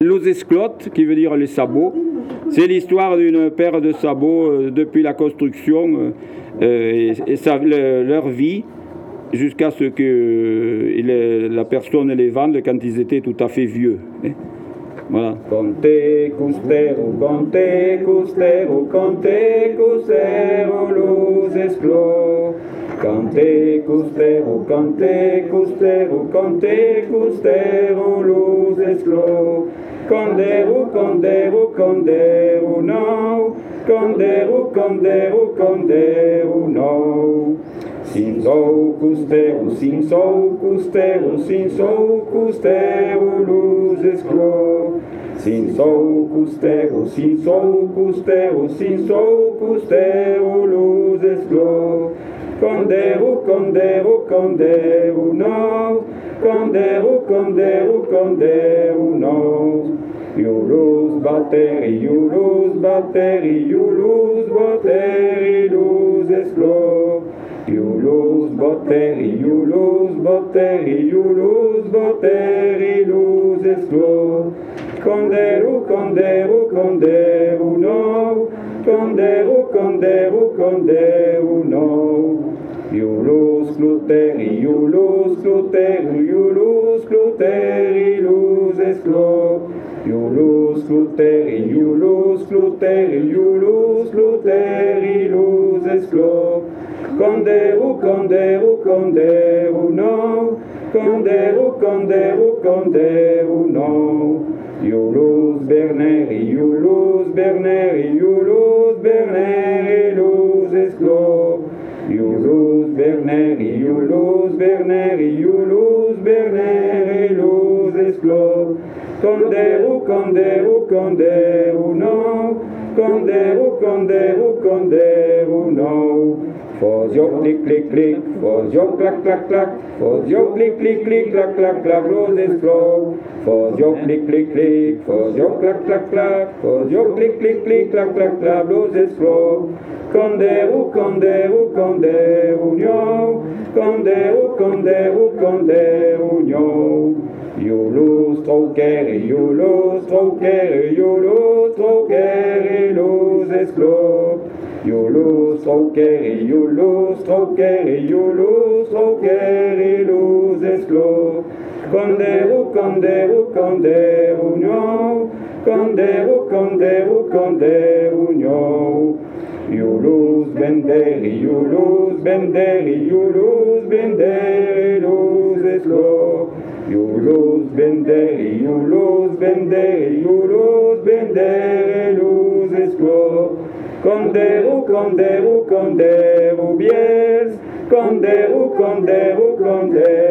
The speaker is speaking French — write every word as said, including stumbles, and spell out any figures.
los esclotes, qui veut dire les sabots. C'est l'histoire d'une paire de sabots euh, depuis la construction euh, et, et ça, le, leur vie jusqu'à ce que euh, la personne les vende quand ils étaient tout à fait vieux. Hein. Voilà. Conte, custero, conte, custero, conte, custero, los esclos. Cante, custero, cante, custero, cante, custero, los esclos. Condero, condero, condero, no. Condero, condero, condero, no. Sin sou custero, sin sou custero, sin sou custero, los esclos. Sin sou custero, sin sou custero, sin sou custero, los esclos. Condero, condero, condero, no. Condero, condero, condero, no. Iulos bateri, iulos bateri, iulos bateri, los esclos. Iulos bateri, iulos bateri, iulos bateri, los esclos. Condero, condero, condero, no. Condero, condero, condero, no. Iulos gluteri, iulos gluteri, iulos gluteri, los esclos. Iulos gluteri, iulos gluteri, iulos gluteri, los esclos. Condero, condero, condero, no. Condero, condero, condero, no. Iulos berneri, iulos berneri, iulos berneri, los esclos. Iulos berneri, iulos berneri, iulos berneri, los esclos. Condero, condero, condero, no. Condero, condero, condero, no. Fosio, clic, clic, clic, fosio, clac, clac, clac, fosio, clic, clic, clic, clac, clac, clac, los esclos. Fosio, clic, clic, clic, fosio, clac, clac, clac, fosio, clic, clic, clic, clac, clac, clac, los esclos. Condero, condero, condero, no. Condero, condero, condero, no. Iulos troceri, iulos troceri, iulos troceri, los esclos. Iulos troceri, iulos troceri, iulos troceri, los esclos. Condero, condero, condero, no. Condero, condero, condero, no. Iulos venderi, iulos venderi, iulos venderi, los esclos. Iulos venderi, iulos venderi, iulos venderi, los esclos. Condero, condero, condero, bies. Condero, condero, condero.